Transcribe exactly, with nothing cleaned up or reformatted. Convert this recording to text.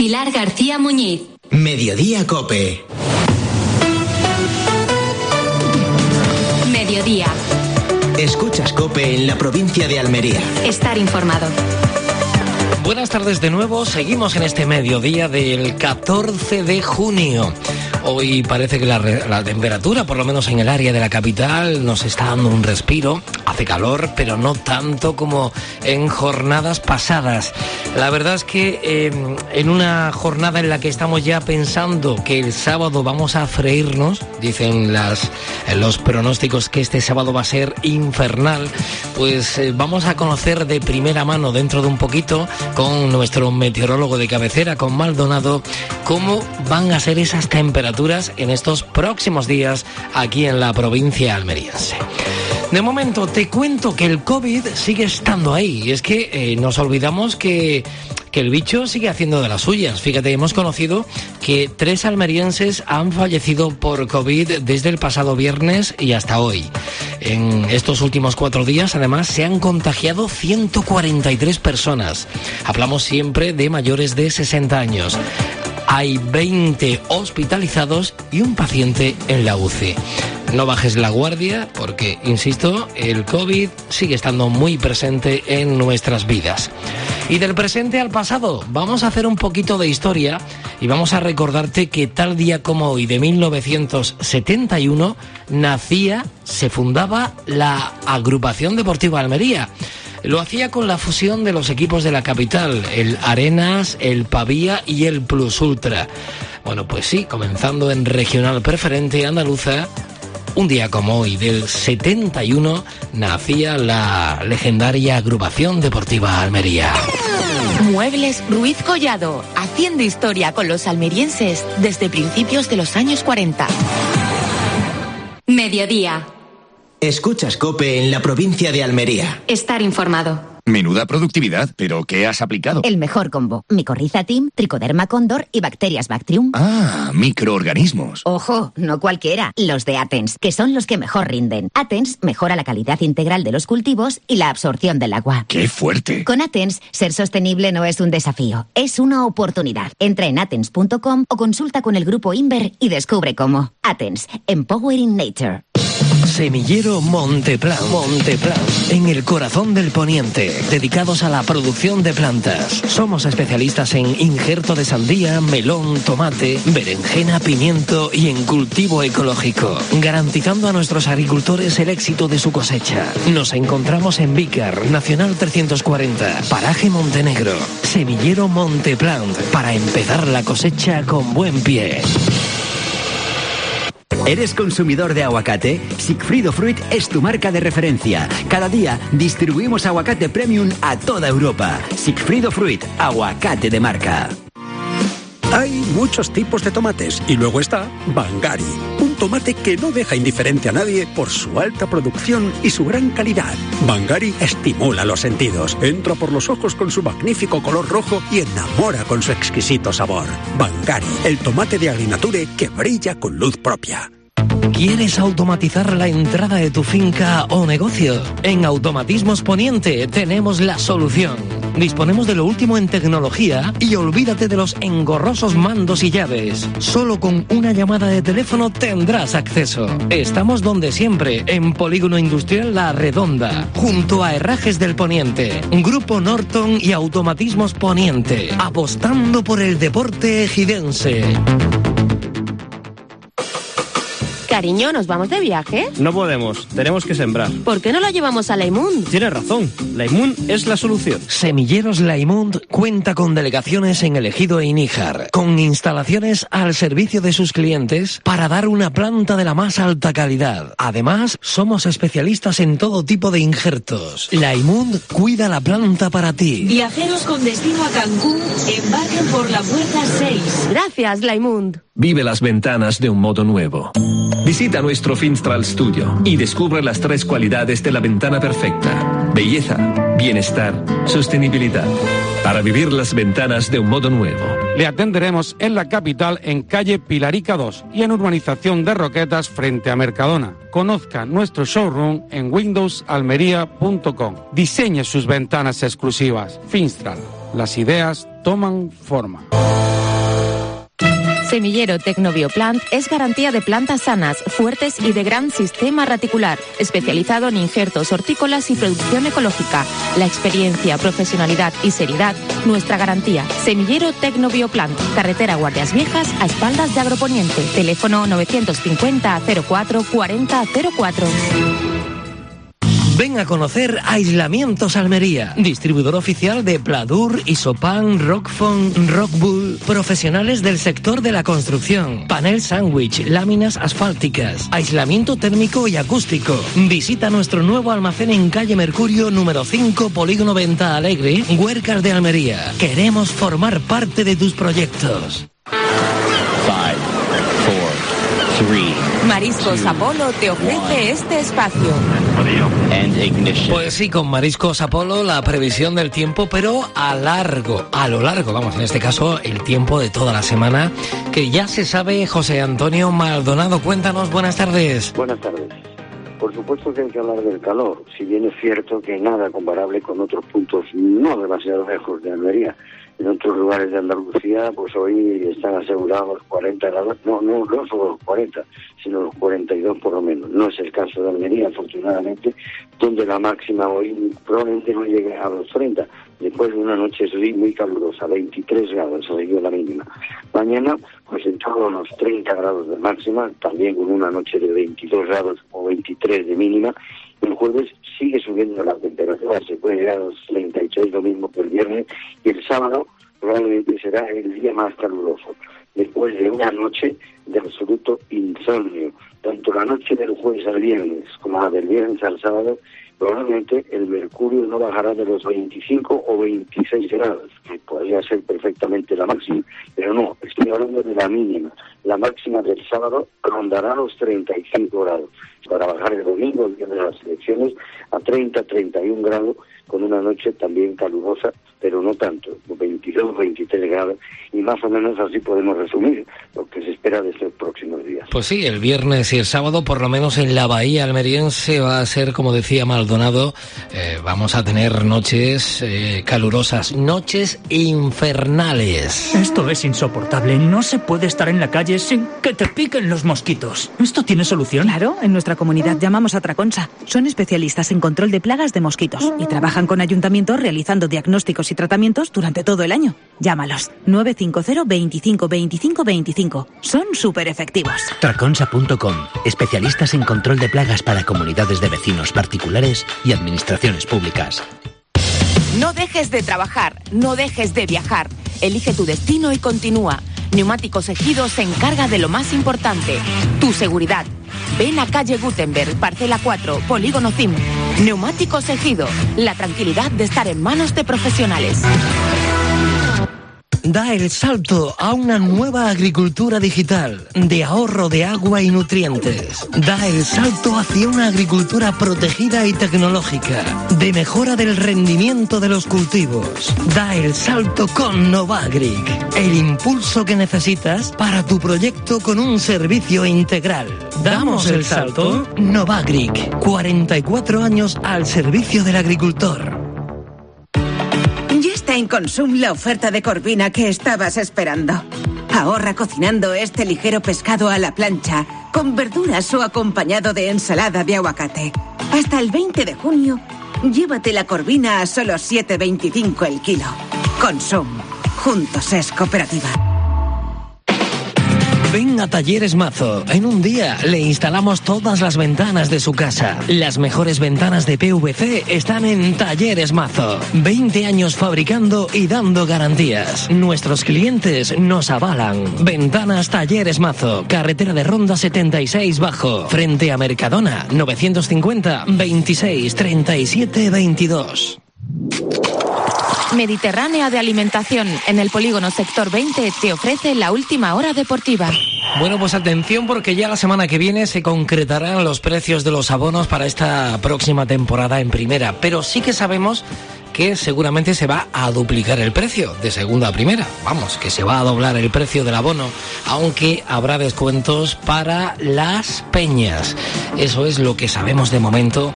Pilar García Muñiz. Mediodía COPE. Mediodía. Escuchas COPE en la provincia de Almería. Estar informado. Buenas tardes de nuevo, seguimos en este mediodía del catorce de junio. Hoy parece que la, la temperatura, por lo menos en el área de la capital, nos está dando un respiro. Hace calor, pero no tanto como en jornadas pasadas. La verdad es que eh, en una jornada en la que estamos ya pensando que el sábado vamos a freírnos, dicen las, los pronósticos que este sábado va a ser infernal, pues eh, vamos a conocer de primera mano dentro de un poquito con nuestro meteorólogo de cabecera, con Maldonado, cómo van a ser esas temperaturas en estos próximos días aquí en la provincia almeriense. De momento te cuento que el COVID sigue estando ahí, y es que eh, nos olvidamos que, que el bicho sigue haciendo de las suyas. Fíjate, hemos conocido que tres almerienses han fallecido por COVID desde el pasado viernes y hasta hoy. En estos últimos cuatro días, además, se han contagiado ciento cuarenta y tres personas. Hablamos siempre de mayores de sesenta años. Hay veinte hospitalizados y un paciente en la U C I. No bajes la guardia porque, insisto, el COVID sigue estando muy presente en nuestras vidas. Y del presente al pasado, vamos a hacer un poquito de historia y vamos a recordarte que tal día como hoy de mil novecientos setenta y uno nacía, se fundaba la Agrupación Deportiva Almería. Lo hacía con la fusión de los equipos de la capital, el Arenas, el Pavía y el Plus Ultra. Bueno, pues sí, comenzando en Regional Preferente Andaluza, un día como hoy del setenta y uno nacía la legendaria Agrupación Deportiva Almería. Muebles Ruiz Collado, haciendo historia con los almerienses desde principios de los años cuarenta. Mediodía. Escuchas COPE en la provincia de Almería. Estar informado. Menuda productividad, ¿pero qué has aplicado? El mejor combo. Micorriza Team, Tricoderma Cóndor y Bacterias Bactrium. Ah, microorganismos. Ojo, no cualquiera. Los de Atens, que son los que mejor rinden. Atens mejora la calidad integral de los cultivos y la absorción del agua. ¡Qué fuerte! Con Atens, ser sostenible no es un desafío, es una oportunidad. Entra en atens punto com o consulta con el grupo Inver y descubre cómo. Atens, Empowering Nature. Semillero Monteplan. Monteplan, en el corazón del poniente, dedicados a la producción de plantas. Somos especialistas en injerto de sandía, melón, tomate, berenjena, pimiento y en cultivo ecológico, garantizando a nuestros agricultores el éxito de su cosecha. Nos encontramos en Vícar, Nacional trescientos cuarenta, Paraje Montenegro. Semillero Monteplan, para empezar la cosecha con buen pie. ¿Eres consumidor de aguacate? Sigfrido Fruit es tu marca de referencia. Cada día distribuimos aguacate premium a toda Europa. Sigfrido Fruit, aguacate de marca. Hay muchos tipos de tomates y luego está Bangari, un tomate que no deja indiferente a nadie por su alta producción y su gran calidad. Bangari estimula los sentidos, entra por los ojos con su magnífico color rojo y enamora con su exquisito sabor. Bangari, el tomate de Agrinature que brilla con luz propia. ¿Quieres automatizar la entrada de tu finca o negocio? En Automatismos Poniente tenemos la solución. Disponemos de lo último en tecnología y olvídate de los engorrosos mandos y llaves. Solo con una llamada de teléfono tendrás acceso. Estamos donde siempre, en Polígono Industrial La Redonda, junto a Herrajes del Poniente, Grupo Norton y Automatismos Poniente, apostando por el deporte ejidense. Cariño, ¿nos vamos de viaje? No podemos, tenemos que sembrar. ¿Por qué no lo llevamos a Laimund? Tienes razón, Laimund es la solución. Semilleros Laimund cuenta con delegaciones en El Ejido e Níjar, con instalaciones al servicio de sus clientes para dar una planta de la más alta calidad. Además, somos especialistas en todo tipo de injertos. Laimund cuida la planta para ti. Viajeros con destino a Cancún, embarquen por la puerta seis. Gracias, Laimund. Vive las ventanas de un modo nuevo. Visita nuestro Finstral Studio y descubre las tres cualidades de la ventana perfecta: belleza, bienestar, sostenibilidad. Para vivir las ventanas de un modo nuevo. Le atenderemos en la capital, en calle Pilarica dos y en urbanización de Roquetas frente a Mercadona. Conozca nuestro showroom en windows almería punto com. Diseñe sus ventanas exclusivas. Finstral. Las ideas toman forma. Semillero Tecnobioplant es garantía de plantas sanas, fuertes y de gran sistema reticular, especializado en injertos hortícolas y producción ecológica. La experiencia, profesionalidad y seriedad, nuestra garantía. Semillero Tecnobioplant, carretera Guardias Viejas, a espaldas de Agroponiente. Teléfono novecientos cincuenta cero cuatro cuarenta cero cuatro. Ven a conocer Aislamientos Almería, distribuidor oficial de Pladur, Isopan, Rockfon, Rockbull, profesionales del sector de la construcción, panel sándwich, láminas asfálticas, aislamiento térmico y acústico. Visita nuestro nuevo almacén en calle Mercurio número cinco, Polígono Venta Alegre, Huercas de Almería. Queremos formar parte de tus proyectos. Five, four, three. Mariscos Apolo te ofrece este espacio. Pues sí, con Mariscos Apolo la previsión del tiempo, pero a largo, a lo largo, vamos, en este caso el tiempo de toda la semana, que ya se sabe. José Antonio Maldonado, cuéntanos, buenas tardes. Buenas tardes. Por supuesto que hay que hablar del calor, si bien es cierto que nada comparable con otros puntos no demasiado lejos de Almería. En otros lugares de Andalucía, pues hoy están asegurados los cuarenta grados, no, no, no solo los cuarenta, sino los cuarenta y dos por lo menos. No es el caso de Almería, afortunadamente, donde la máxima hoy probablemente no llegue a los treinta, después de una noche muy calurosa, veintitrés grados se dio la mínima. Mañana, pues en torno a los treinta grados de máxima, también con una noche de veintidós grados o veintitrés de mínima. El jueves sigue subiendo la temperatura, se puede llegar a los treinta y seis, lo mismo que el viernes, y el sábado probablemente será el día más caluroso, después de una noche de absoluto insomnio. Tanto la noche del jueves al viernes como la del viernes al sábado, probablemente el mercurio no bajará de los veinticinco o veintiséis grados, que podría ser perfectamente la máxima, pero no, estoy hablando de la mínima. La máxima del sábado rondará los treinta y cinco grados, para bajar el domingo, el día de las elecciones, a treinta, treinta y un grados, con una noche también calurosa, pero no tanto, veintidós, veintitrés grados, y más o menos así podemos resumir lo que se espera de estos próximos días. Pues sí, el viernes y el sábado, por lo menos en la bahía almeriense, va a ser, como decía Maldonado, eh, vamos a tener noches eh, calurosas, noches infernales. Esto es insoportable, no se puede estar en la calle sin que te piquen los mosquitos. ¿Esto tiene solución? Claro, en nuestra comunidad llamamos a Traconsa. Son especialistas en control de plagas de mosquitos y trabajan con ayuntamientos realizando diagnósticos y tratamientos durante todo el año. Llámalos, nueve cinco cero, veinticinco, veinticinco, veinticinco. Son súper efectivos. Traconsa punto com, especialistas en control de plagas para comunidades de vecinos particulares y administraciones públicas. No dejes de trabajar, no dejes de viajar. Elige tu destino y continúa. Neumáticos Ejido se encarga de lo más importante, tu seguridad. Ven a calle Gutenberg, parcela cuatro, Polígono C I M. Neumáticos Ejido, la tranquilidad de estar en manos de profesionales. Da el salto a una nueva agricultura digital, de ahorro de agua y nutrientes. Da el salto hacia una agricultura protegida y tecnológica, de mejora del rendimiento de los cultivos. Da el salto con Novagric, el impulso que necesitas para tu proyecto con un servicio integral. ¿Damos el salto? Novagric, cuarenta y cuatro años al servicio del agricultor. En Consum la oferta de Corvina que estabas esperando. Ahorra cocinando este ligero pescado a la plancha, con verduras o acompañado de ensalada de aguacate. Hasta el veinte de junio, llévate la Corvina a solo siete veinticinco el kilo. Consum. Juntos es cooperativa. Ven a Talleres Mazo. En un día le instalamos todas las ventanas de su casa. Las mejores ventanas de P V C están en Talleres Mazo. veinte años fabricando y dando garantías. Nuestros clientes nos avalan. Ventanas Talleres Mazo. Carretera de Ronda setenta y seis Bajo. Frente a Mercadona. novecientos cincuenta, veintiséis, treinta y siete, veintidós. Mediterránea de Alimentación, en el polígono Sector veinte, te ofrece la última hora deportiva. Bueno, pues atención, porque ya la semana que viene se concretarán los precios de los abonos para esta próxima temporada en primera, pero sí que sabemos que seguramente se va a duplicar el precio de segunda a primera. Vamos, que se va a doblar el precio del abono, aunque habrá descuentos para las peñas. Eso es lo que sabemos de momento